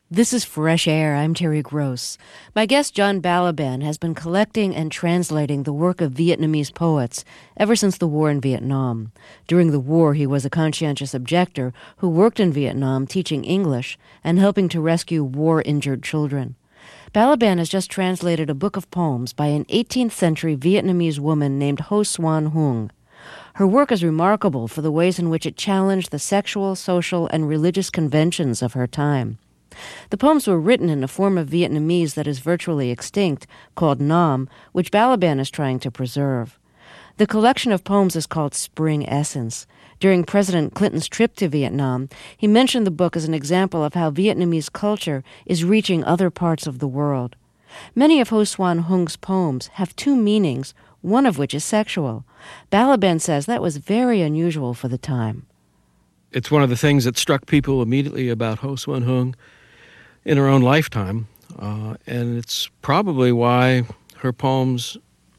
This is Fresh Air. I'm Terry Gross. My guest, John Balaban, has been collecting and translating the work of Vietnamese poets ever since the war in Vietnam. During the war, he was a conscientious objector who worked in Vietnam teaching English and helping to rescue war-injured children. Balaban has just translated a book of poems by an 18th century Vietnamese woman named Ho Xuan Hung. Her work is remarkable for the ways in which it challenged the sexual, social, and religious conventions of her time. The poems were written in a form of Vietnamese that is virtually extinct, called Nam, which Balaban is trying to preserve. The collection of poems is called Spring Essence. During President Clinton's trip to Vietnam, he mentioned the book as an example of how Vietnamese culture is reaching other parts of the world. Many of Ho Xuan Hung's poems have two meanings, one of which is sexual. Balaban says that was very unusual for the time. It's one of the things that struck people immediately about Ho Xuan Hung in her own lifetime, and it's probably why her poems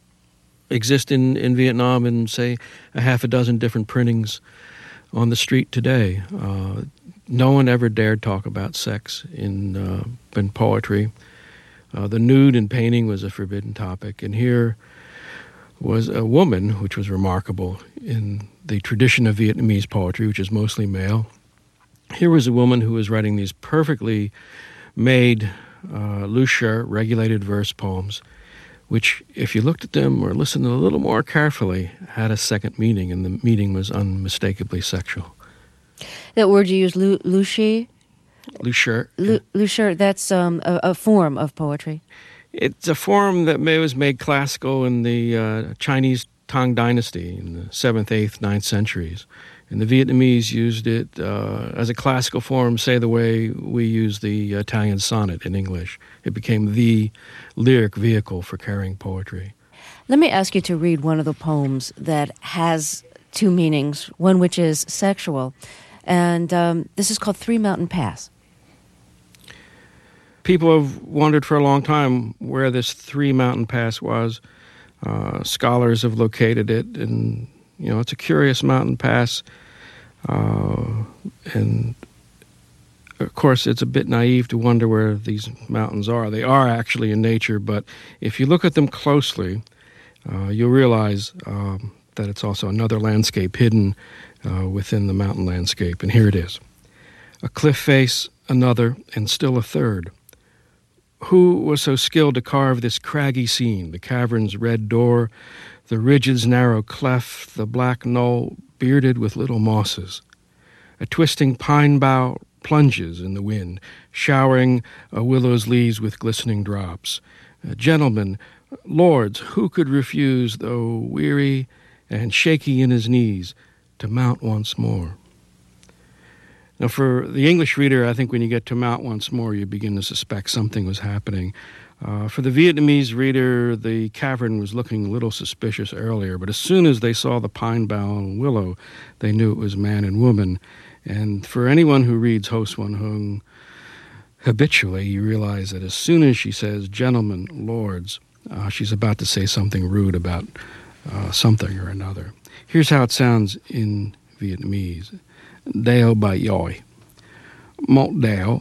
exist in Vietnam in, say, a half a dozen different printings on the street today. No one ever dared talk about sex in poetry. The nude in painting was a forbidden topic, and here was a woman, which was remarkable in the tradition of Vietnamese poetry, which is mostly male. Here was a woman who was writing these perfectly made Lusher regulated verse poems, which, if you looked at them or listened a little more carefully, had a second meaning, and the meaning was unmistakably sexual. That word you use, Lushi? Lusher. Lusher, that's a form of poetry. It's a form that was made classical in the Chinese Tang Dynasty in the 7th, 8th, 9th centuries. And the Vietnamese used it as a classical form, say the way we use the Italian sonnet in English. It became the lyric vehicle for carrying poetry. Let me ask you to read one of the poems that has two meanings, one which is sexual. And this is called Three Mountain Pass. People have wondered for a long time where this Three Mountain Pass was. Scholars have located it, and it's a curious mountain pass, and of course it's a bit naive to wonder where these mountains are. They are actually in nature, but if you look at them closely, you'll realize that it's also another landscape hidden within the mountain landscape, and here it is. A cliff face, another, and still a third. Who was so skilled to carve this craggy scene, the cavern's red door, the ridge's narrow cleft, the black knoll bearded with little mosses? A twisting pine bough plunges in the wind, showering a willow's leaves with glistening drops. Gentlemen, lords, who could refuse, though weary and shaky in his knees, to mount once more? Now, for the English reader, I think when you get to mount once more, you begin to suspect something was happening. For the Vietnamese reader, the cavern was looking a little suspicious earlier, but as soon as they saw the pine bough and willow, they knew it was man and woman. And for anyone who reads Ho Xuan Hung habitually, you realize that as soon as she says, gentlemen, lords, she's about to say something rude about something or another. Here's how it sounds in Vietnamese. Đeo bà dội, một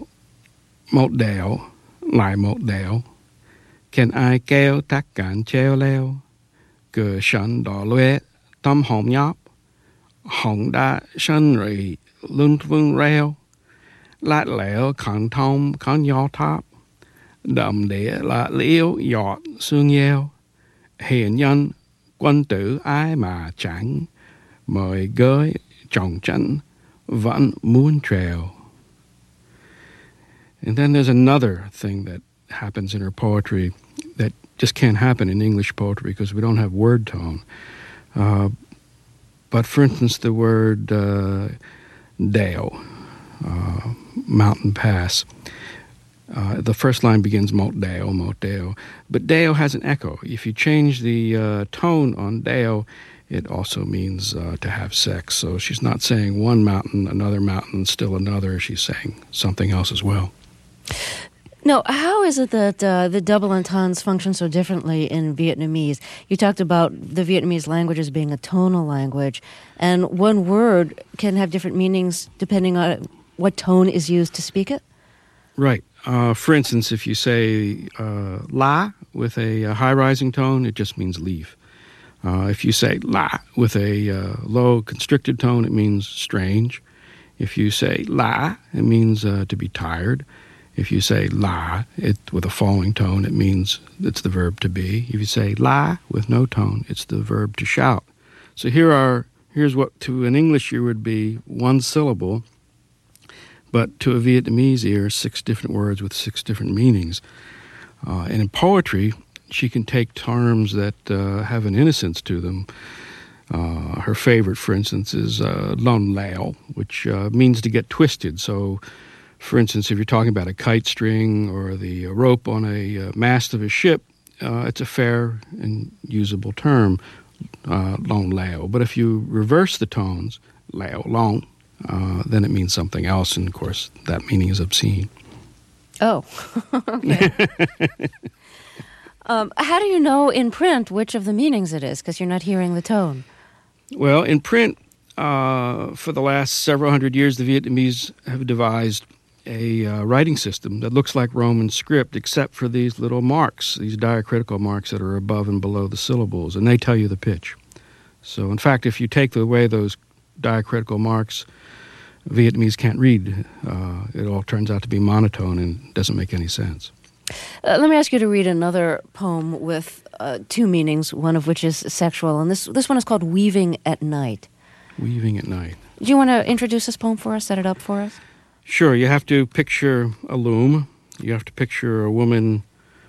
đèo, lại một đèo. Can ai kêu tất cảnh treo leo? Cửa sân đỏ loe, tâm hồng nhóc. Hồng đã sân rì, lưng vương reo. Lát lẽo khẳng thông, khẳng nhỏ tháp. Đậm đĩa là liễu giọt xương nheo. Hiền nhân, quân tử ai mà chẳng. Mời gới trọng trấn. Vẫn muốn trèo. And then there's another thing that happens in her poetry that just can't happen in English poetry because we don't have word tone. But for instance, the word dale, mountain pass. The first line begins mot dale, but dale has an echo. If you change the tone on dale, it also means to have sex. So she's not saying one mountain, another mountain, still another. She's saying something else as well. Now, how is it that the double entendres function so differently in Vietnamese? You talked about the Vietnamese language as being a tonal language, and one word can have different meanings depending on what tone is used to speak it? Right. For instance, if you say la with a high rising tone, it just means leave. If you say la with a low constricted tone, it means strange. If you say la, it means to be tired. If you say la with a falling tone, it means it's the verb to be. If you say la with no tone, it's the verb to shout. So here's what to an English ear would be one syllable, but to a Vietnamese ear, 6 different words with 6 different meanings. And in poetry, she can take terms that have an innocence to them. Her favorite, for instance, is lon lao, which means to get twisted. So, for instance, if you're talking about a kite string or the rope on a mast of a ship, it's a fair and usable term, lon lao. But if you reverse the tones, lao long, then it means something else, and of course that meaning is obscene. Oh, okay. How do you know in print which of the meanings it is, because you're not hearing the tone? Well, in print, for the last several hundred years, the Vietnamese have devised a writing system that looks like Roman script, except for these little marks, these diacritical marks that are above and below the syllables, and they tell you the pitch. So, in fact, if you take away those diacritical marks, Vietnamese can't read. It all turns out to be monotone and doesn't make any sense. Let me ask you to read another poem with 2 meanings, one of which is sexual, and this one is called Weaving at Night. Weaving at Night. Do you want to introduce this poem for us, set it up for us? Sure. You have to picture a loom. You have to picture a woman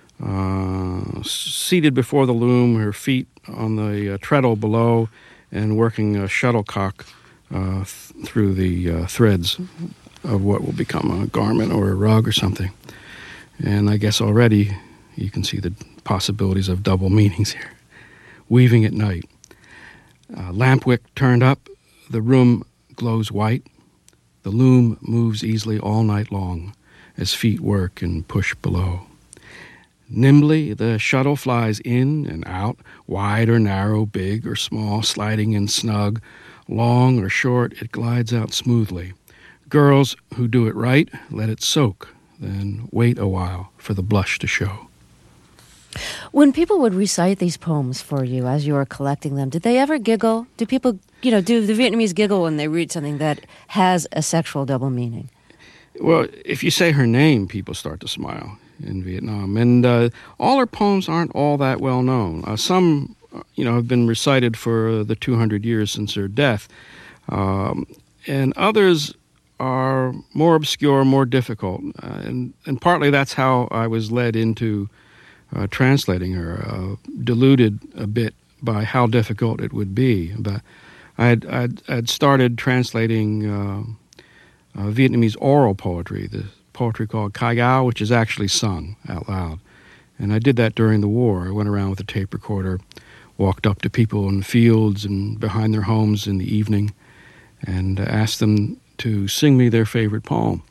seated before the loom, her feet on the treadle below, and working a shuttlecock through the threads of what will become a garment or a rug or something. And I guess already you can see the possibilities of double meanings here. Weaving at night. Lamp wick turned up, the room glows white. The loom moves easily all night long as feet work and push below. Nimbly the shuttle flies in and out, wide or narrow, big or small, sliding in snug. Long or short, it glides out smoothly. Girls who do it right let it soak, then wait a while for the blush to show. When people would recite these poems for you as you were collecting them, did they ever giggle? Do people, do the Vietnamese giggle when they read something that has a sexual double meaning? Well, if you say her name, people start to smile in Vietnam. And all her poems aren't all that well known. Some, have been recited for the 200 years since her death. And others are more obscure, more difficult. And partly that's how I was led into translating her, deluded a bit by how difficult it would be. But I'd started translating Vietnamese oral poetry, the poetry called Khai Gao, which is actually sung out loud. And I did that during the war. I went around with a tape recorder, walked up to people in the fields and behind their homes in the evening, and asked them to sing me their favorite poem.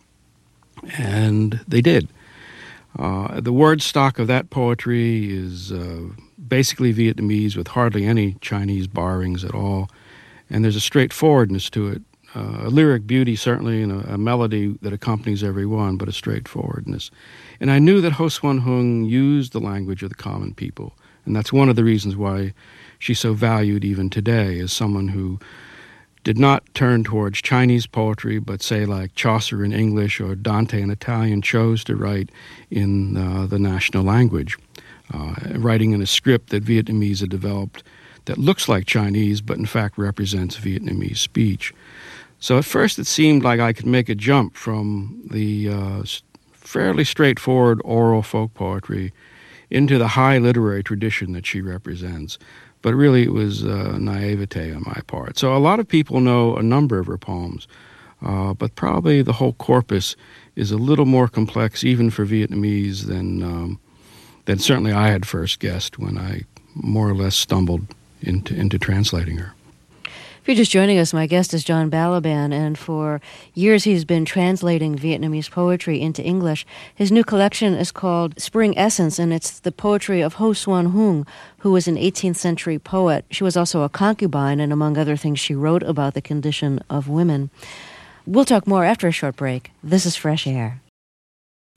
And they did. The word stock of that poetry is basically Vietnamese with hardly any Chinese borrowings at all. And there's a straightforwardness to it, a lyric beauty certainly, and a melody that accompanies every one, but a straightforwardness. And I knew that Ho Xuan Hung used the language of the common people. And that's one of the reasons why she's so valued even today, as someone who did not turn towards Chinese poetry, but say like Chaucer in English or Dante in Italian, chose to write in the national language, writing in a script that Vietnamese had developed that looks like Chinese, but in fact represents Vietnamese speech. So at first it seemed like I could make a jump from the fairly straightforward oral folk poetry into the high literary tradition that she represents. But really it was naivete on my part. So a lot of people know a number of her poems, but probably the whole corpus is a little more complex even for Vietnamese than certainly I had first guessed when I more or less stumbled into translating her. If you're just joining us, my guest is John Balaban, and for years he's been translating Vietnamese poetry into English. His new collection is called Spring Essence, and it's the poetry of Ho Xuan Hung, who was an 18th century poet. She was also a concubine, and among other things, she wrote about the condition of women. We'll talk more after a short break. This is Fresh Air.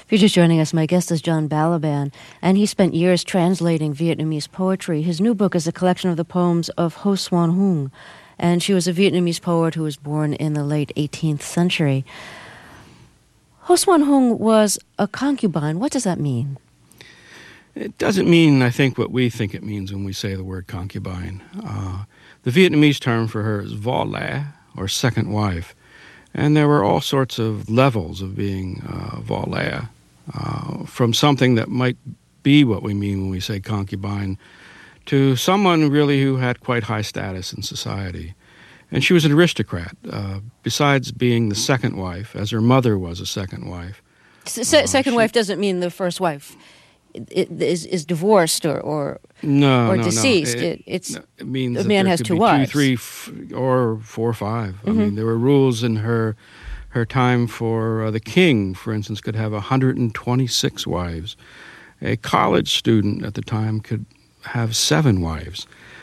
If you're just joining us, my guest is John Balaban, and he spent years translating Vietnamese poetry. His new book is a collection of the poems of Ho Xuan Hung, and she was a Vietnamese poet who was born in the late 18th century. Ho Xuan Hung was a concubine. What does that mean? It doesn't mean, I think, what we think it means when we say the word concubine. The Vietnamese term for her is vo la, or second wife. And there were all sorts of levels of being vo la, from something that might be what we mean when we say concubine to someone really who had quite high status in society. And she was an aristocrat, besides being the second wife, as her mother was a second wife. Second wife doesn't mean the first wife is divorced or deceased. It means a man has two wives. 2, 3, or 4 or 5. Mm-hmm. I mean, there were rules in her time for the king, for instance, could have 126 wives. A college student at the time could have 7 wives.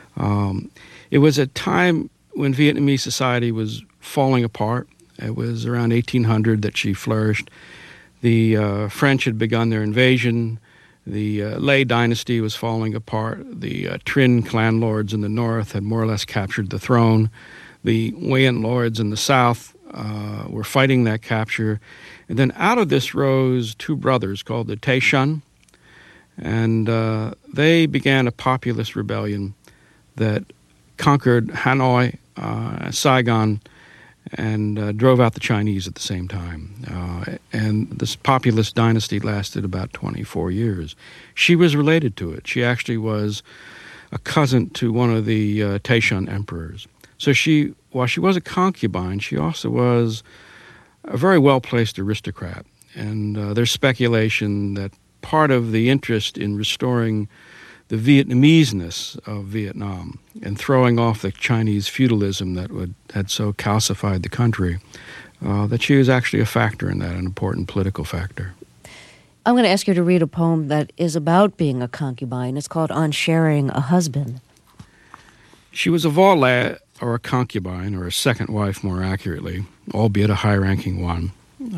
It was a time when Vietnamese society was falling apart. It was around 1800 that she flourished. The French had begun their invasion. The Lê dynasty was falling apart. The Trinh clan lords in the north had more or less captured the throne. The Nguyen lords in the south were fighting that capture. And then out of this rose 2 brothers called the Tay Shun, and they began a populist rebellion that conquered Hanoi, Saigon, and drove out the Chinese at the same time. And this populist dynasty lasted about 24 years. She was related to it. She actually was a cousin to one of the Taishun emperors. So while she was a concubine, she also was a very well-placed aristocrat. And there's speculation that part of the interest in restoring the Vietnamese-ness of Vietnam and throwing off the Chinese feudalism that had so calcified the country, that she was actually a factor in that, an important political factor. I'm going to ask you to read a poem that is about being a concubine. It's called On Sharing a Husband. She was a vo la, or a concubine, or a second wife more accurately, albeit a high-ranking one.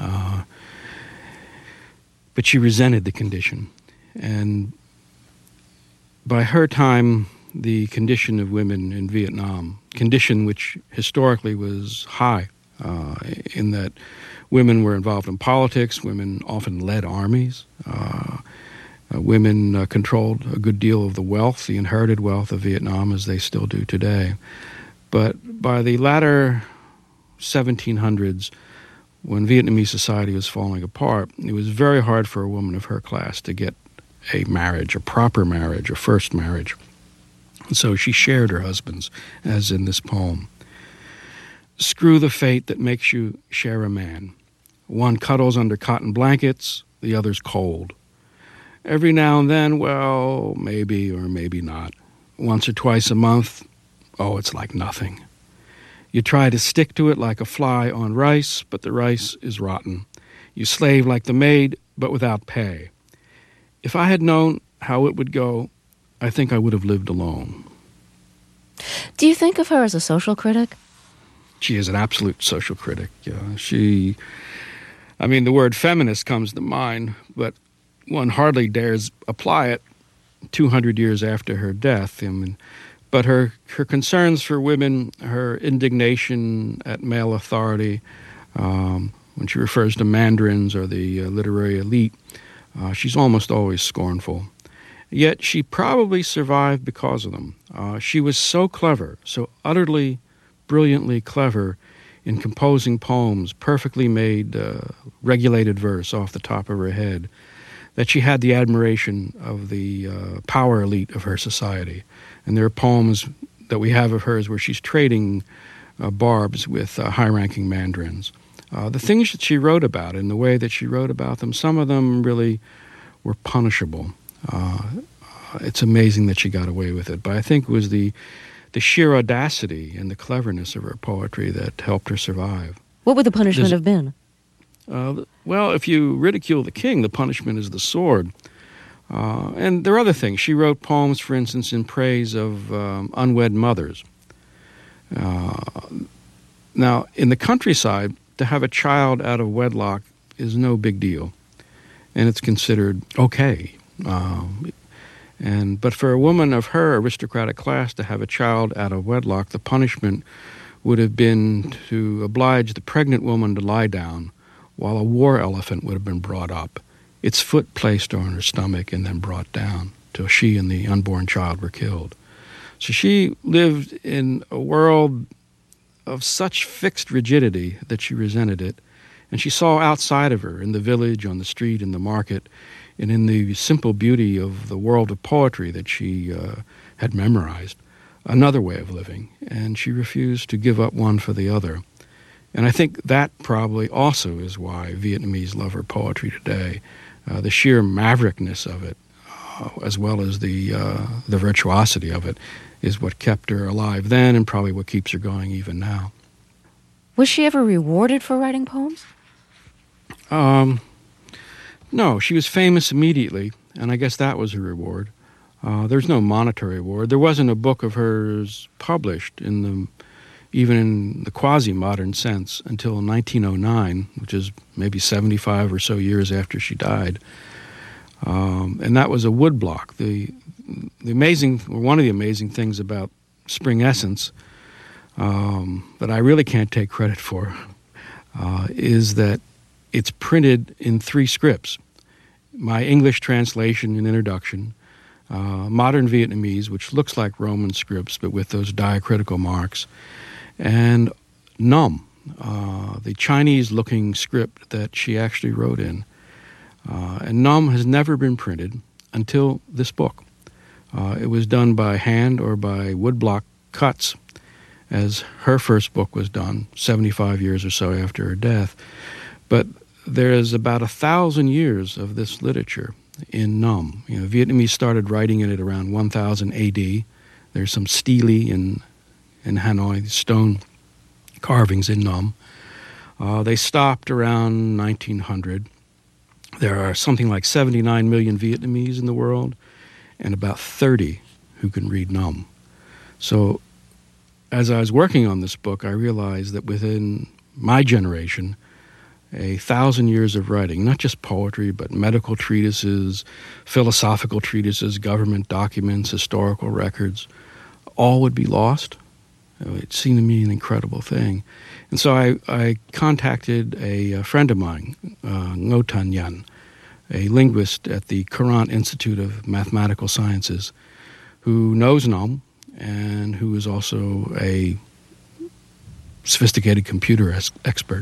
But she resented the condition. And by her time, the condition of women in Vietnam, condition which historically was high, in that women were involved in politics, women often led armies, women controlled a good deal of the wealth, the inherited wealth of Vietnam, as they still do today. But by the latter 1700s, when Vietnamese society was falling apart, it was very hard for a woman of her class to get a marriage, a proper marriage, a first marriage. And so she shared her husbands, as in this poem. Screw the fate that makes you share a man. One cuddles under cotton blankets, the other's cold. Every now and then, well, maybe or maybe not. Once or twice a month, oh, it's like nothing. You try to stick to it like a fly on rice, but the rice is rotten. You slave like the maid, but without pay. If I had known how it would go, I think I would have lived alone. Do you think of her as a social critic? She is an absolute social critic. The word feminist comes to mind, but one hardly dares apply it 200 years after her death. But her concerns for women, her indignation at male authority, when she refers to mandarins or the literary elite, she's almost always scornful. Yet she probably survived because of them. She was so clever, so utterly, brilliantly clever in composing poems, perfectly made, regulated verse off the top of her head, that she had the admiration of the power elite of her society. And there are poems that we have of hers where she's trading barbs with high-ranking mandarins. The things that she wrote about and the way that she wrote about them, some of them really were punishable. It's amazing that she got away with it. But I think it was the sheer audacity and the cleverness of her poetry that helped her survive. What would the punishment have been? Well, if you ridicule the king, the punishment is the sword. And there are other things. She wrote poems, for instance, in praise of unwed mothers. Now, in the countryside, to have a child out of wedlock is no big deal. and it's considered okay. But for a woman of her aristocratic class to have a child out of wedlock, the punishment would have been to oblige the pregnant woman to lie down while a war elephant would have been brought up, its foot placed on her stomach and then brought down till she and the unborn child were killed. So she lived in a world of such fixed rigidity that she resented it, and she saw outside of her, in the village, on the street, in the market, and in the simple beauty of the world of poetry that she had memorized, another way of living, and she refused to give up one for the other. And I think that probably also is why Vietnamese love her poetry today. The sheer maverickness of it, as well as the virtuosity of it, is what kept her alive then and probably what keeps her going even now. Was she ever rewarded for writing poems? No, she was famous immediately, and I guess that was her reward. There's no monetary reward. There wasn't a book of hers published even in the quasi-modern sense until 1909, which is maybe 75 or so years after she died. And that was a woodblock. One of the amazing things about Spring Essence that I really can't take credit for is that it's printed in 3 scripts. My English translation and introduction, modern Vietnamese, which looks like Roman scripts but with those diacritical marks, and Nom, the Chinese-looking script that she actually wrote in. And Nom has never been printed until this book. It was done by hand or by woodblock cuts, as her first book was done 75 years or so after her death. But there's about 1,000 years of this literature in Nom. Vietnamese started writing in it around 1000 A.D. There's some stele in Hanoi, stone carvings in Nom. They stopped around 1900. There are something like 79 million Vietnamese in the world and about 30 who can read Nom. So as I was working on this book, I realized that within my generation, 1,000 years of writing, not just poetry, but medical treatises, philosophical treatises, government documents, historical records, all would be lost. It seemed to me an incredible thing. And so I contacted a friend of mine, Ngo Tan Nhan, a linguist at the Courant Institute of Mathematical Sciences, who knows Nom and who is also a sophisticated computer expert.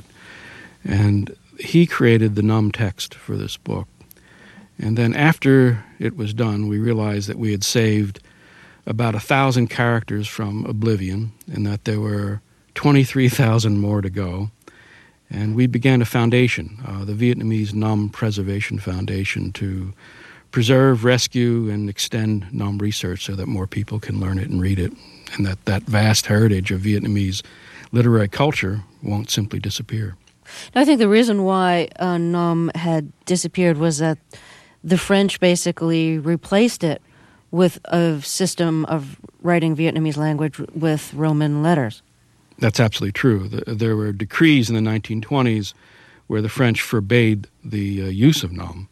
And he created the Nom text for this book. And then after it was done, we realized that we had saved about 1,000 characters from oblivion and that there were 23,000 more to go. And we began a foundation, the Vietnamese Nom Preservation Foundation, to preserve, rescue, and extend Nom research so that more people can learn it and read it, and that vast heritage of Vietnamese literary culture won't simply disappear. I think the reason why Nom had disappeared was that the French basically replaced it with a system of writing Vietnamese language with Roman letters. That's absolutely true. There were decrees in the 1920s where the French forbade the use of Nom.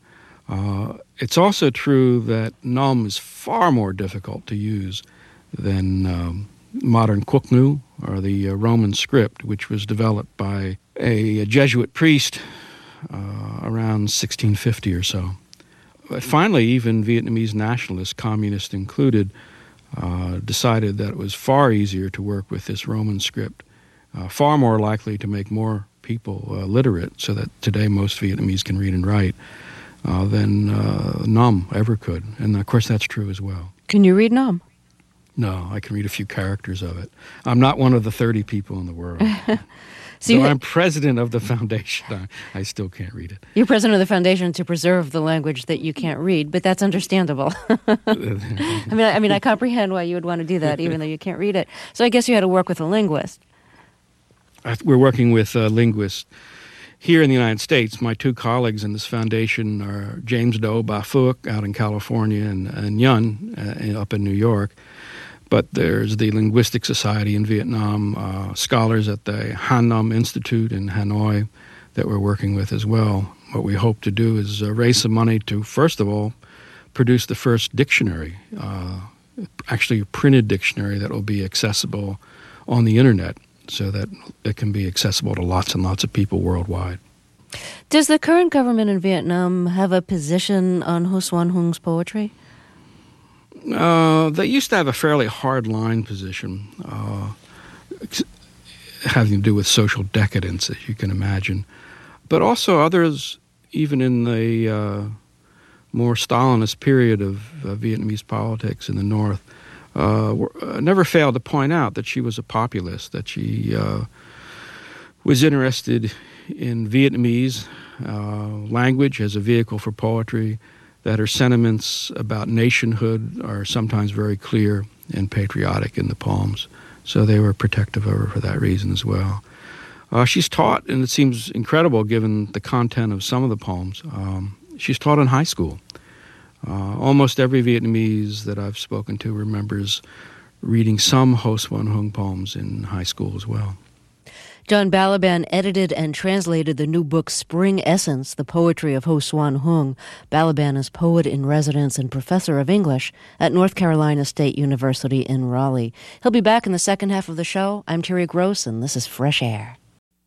It's also true that Nom is far more difficult to use than modern Quoc Ngu, or the Roman script, which was developed by a Jesuit priest around 1650 or so. But finally, even Vietnamese nationalists, communists included, decided that it was far easier to work with this Roman script, far more likely to make more people literate, so that today most Vietnamese can read and write, than Nom ever could. And of course that's true as well. Can you read Nom? No, I can read a few characters of it. I'm not one of the 30 people in the world. So I'm president of the foundation. I still can't read it. You're president of the foundation to preserve the language that you can't read, but that's understandable. I mean, I comprehend why you would want to do that, even though you can't read it. So I guess you had to work with a linguist. We're working with linguists here in the United States. My 2 colleagues in this foundation are James Do Ba Phuoc out in California and Nhan up in New York. But there's the Linguistic Society in Vietnam, scholars at the Han Nom Institute in Hanoi that we're working with as well. what we hope to do is raise some money to, first of all, produce the first dictionary, actually a printed dictionary that will be accessible on the internet so that it can be accessible to lots and lots of people worldwide. Does the current government in Vietnam have a position on Ho Xuan Hung's poetry? They used to have a fairly hard-line position, having to do with social decadence, as you can imagine. But also others, even in the more Stalinist period of Vietnamese politics in the North, never failed to point out that she was a populist, that she was interested in Vietnamese language as a vehicle for poetry, that her sentiments about nationhood are sometimes very clear and patriotic in the poems. So they were protective of her for that reason as well. She's taught, and it seems incredible given the content of some of the poems, she's taught in high school. Almost every Vietnamese that I've spoken to remembers reading some Ho Xuan Hung poems in high school as well. John Balaban edited and translated the new book Spring Essence, The Poetry of Ho Xuan Hung. Balaban is poet in residence and professor of English at North Carolina State University in Raleigh. He'll be back in the second half of the show. I'm Terry Gross, and this is Fresh Air.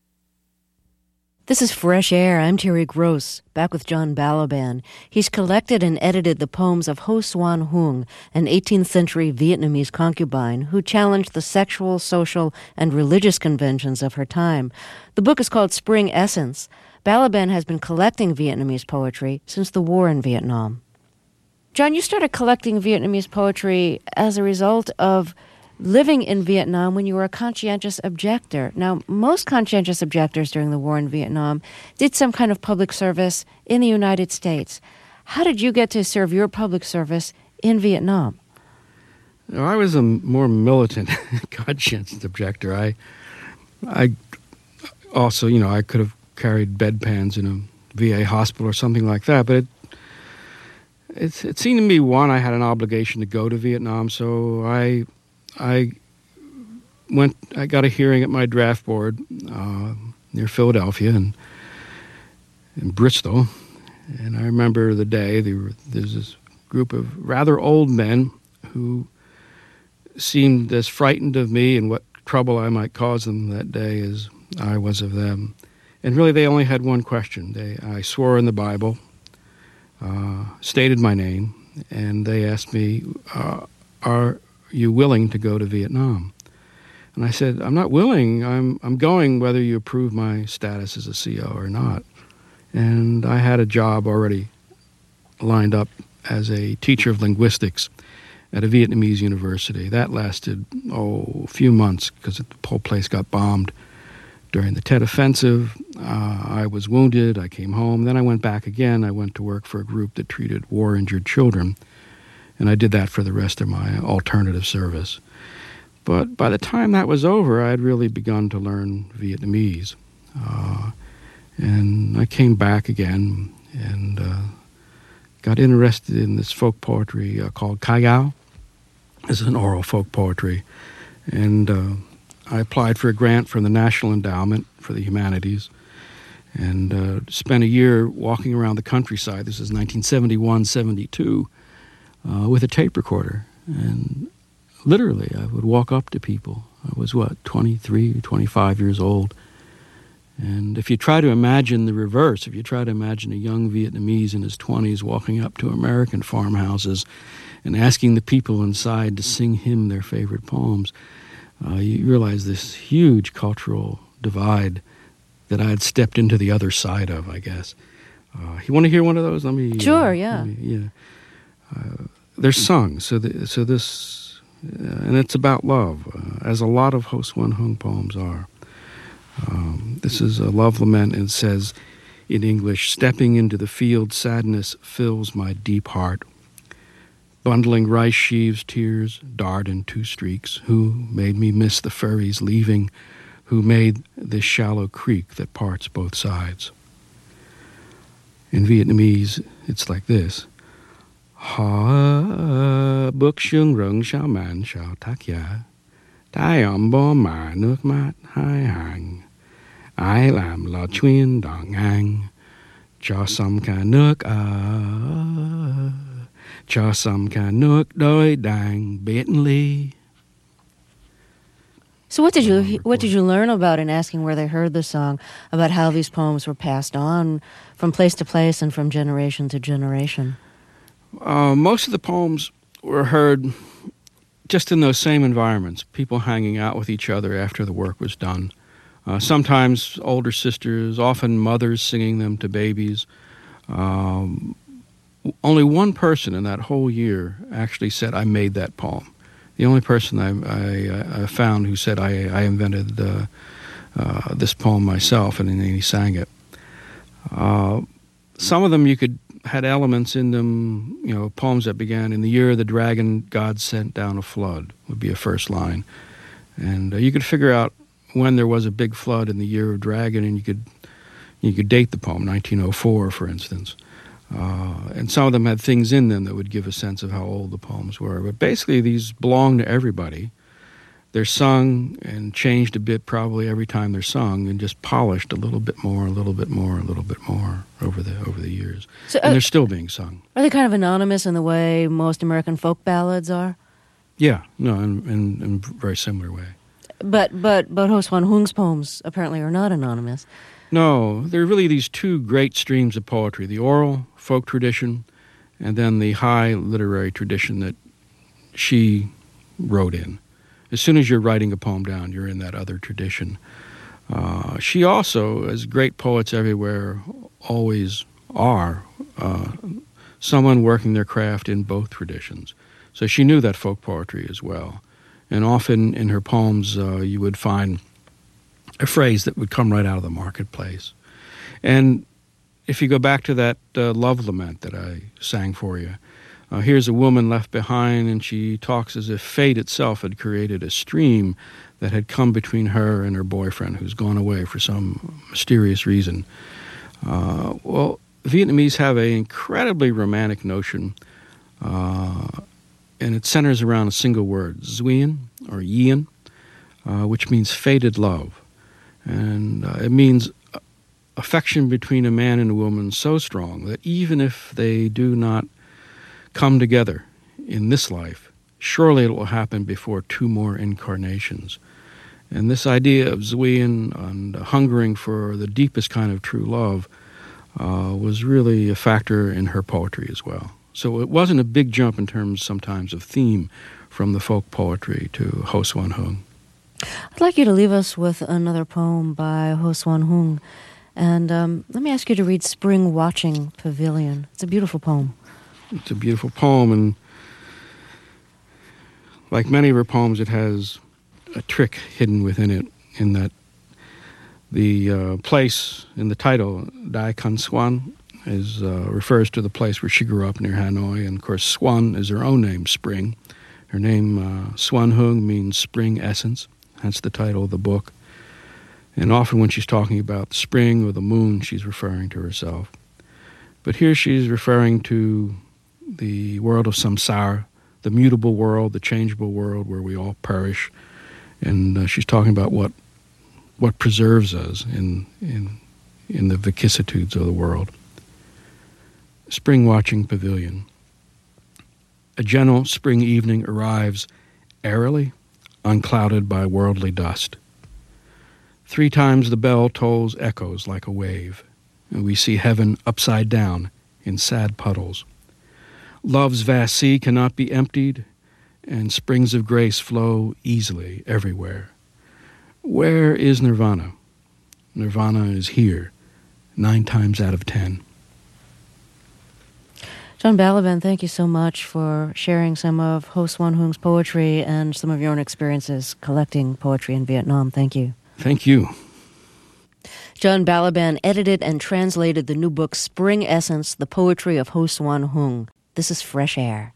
This is Fresh Air. I'm Terry Gross, back with John Balaban. He's collected and edited the poems of Ho Xuan Hung, an 18th century Vietnamese concubine who challenged the sexual, social, and religious conventions of her time. The book is called Spring Essence. Balaban has been collecting Vietnamese poetry since the war in Vietnam. John, you started collecting Vietnamese poetry as a result of living in Vietnam when you were a conscientious objector. Now, most conscientious objectors during the war in Vietnam did some kind of public service in the United States. How did you get to serve your public service in Vietnam? I was a more militant conscientious objector. I also, I could have carried bedpans in a VA hospital or something like that, but it seemed to me, one, I had an obligation to go to Vietnam, so I got a hearing at my draft board near Philadelphia and in Bristol. And I remember the day, there's this group of rather old men who seemed as frightened of me and what trouble I might cause them that day as I was of them. And really they only had one question. I swore in the Bible, stated my name, and they asked me, are you willing to go to Vietnam? And I said, I'm not willing. I'm going whether you approve my status as a CO or not. And I had a job already lined up as a teacher of linguistics at a Vietnamese university. That lasted, a few months because the whole place got bombed during the Tet Offensive. I was wounded. I came home. Then I went back again. I went to work for a group that treated war-injured children. And I did that for the rest of my alternative service. But by the time that was over, I had really begun to learn Vietnamese. And I came back again and got interested in this folk poetry called Ca Dao. This is an oral folk poetry. And I applied for a grant from the National Endowment for the Humanities and spent a year walking around the countryside. This is 1971-72. With a tape recorder. And literally, I would walk up to people. I was, 23, 25 years old. And if you try to imagine the reverse, if you try to imagine a young Vietnamese in his 20s walking up to American farmhouses and asking the people inside to sing him their favorite poems, you realize this huge cultural divide that I had stepped into the other side of, I guess. You want to hear one of those? Sure, yeah. They're sung, so this, and it's about love, as a lot of Ho Xuan Hung poems are. This is a love lament, and it says in English, stepping into the field, sadness fills my deep heart. Bundling rice sheaves, tears dart in two streaks. Who made me miss the ferries leaving? Who made this shallow creek that parts both sides? In Vietnamese, it's like this. Họ bước sương rừng sao mạn sao tác giả Thái ẩm bó mà nước mát hai hàng Ai làm lò chuyên đỏ ngang Cha sam ka nuk a, cha sam ka nuk doi dang bitten lee. So what did you learn about in asking where they heard the song, about how these poems were passed on from place to place and from generation to generation? Most of the poems were heard just in those same environments, people hanging out with each other after the work was done. Sometimes older sisters, often mothers singing them to babies. Only one person in that whole year actually said, I made that poem. The only person I found who said, I invented this poem myself, and then he sang it. Some of them had elements in them, poems that began, in the year the dragon God sent down a flood, would be a first line. And you could figure out when there was a big flood in the year of dragon, and you could date the poem, 1904, for instance. And some of them had things in them that would give a sense of how old the poems were. But basically, these belong to everybody. They're sung and changed a bit probably every time they're sung, and just polished a little bit more, a little bit more, a little bit more over the years. So, and they're still being sung. Are they kind of anonymous in the way most American folk ballads are? Yeah, no, in a very similar way. But Ho Swan Hung's poems apparently are not anonymous. No, there are really these two great streams of poetry, the oral folk tradition and then the high literary tradition that she wrote in. As soon as you're writing a poem down, you're in that other tradition. She also, as great poets everywhere always are, someone working their craft in both traditions. So she knew that folk poetry as well. And often in her poems, you would find a phrase that would come right out of the marketplace. And if you go back to that love lament that I sang for you, here's a woman left behind, and she talks as if fate itself had created a stream that had come between her and her boyfriend, who's gone away for some mysterious reason. Well, Vietnamese have an incredibly romantic notion, and it centers around a single word, Xuyen, or Yin, which means fated love. And it means affection between a man and a woman so strong that even if they do not come together in this life, surely it will happen before two more incarnations. And this idea of Xuyen and hungering for the deepest kind of true love was really a factor in her poetry as well. So it wasn't a big jump in terms sometimes of theme from the folk poetry to Ho Swan Hung. I'd like you to leave us with another poem by Ho Swan Hung. And let me ask you to read Spring Watching Pavilion. It's a beautiful poem. It's a beautiful poem, and like many of her poems, it has a trick hidden within it, in that the place in the title, Dai Con Swan, refers to the place where she grew up near Hanoi. And of course, Swan is her own name, Spring. Her name, Swan Hung, means spring essence. Hence the title of the book. And often when she's talking about the spring or the moon, she's referring to herself. But here she's referring to the world of samsara, the mutable world, the changeable world where we all perish. And she's talking about what preserves us in the vicissitudes of the world. Spring Watching Pavilion. A gentle spring evening arrives airily, unclouded by worldly dust. 3 times the bell tolls echoes like a wave, and we see heaven upside down in sad puddles. Love's vast sea cannot be emptied, and springs of grace flow easily everywhere. Where is nirvana? Nirvana is here, 9 times out of 10. John Balaban, thank you so much for sharing some of Ho Swan Hung's poetry and some of your own experiences collecting poetry in Vietnam. Thank you. Thank you. John Balaban edited and translated the new book Spring Essence, The Poetry of Ho Swan Hung. This is Fresh Air.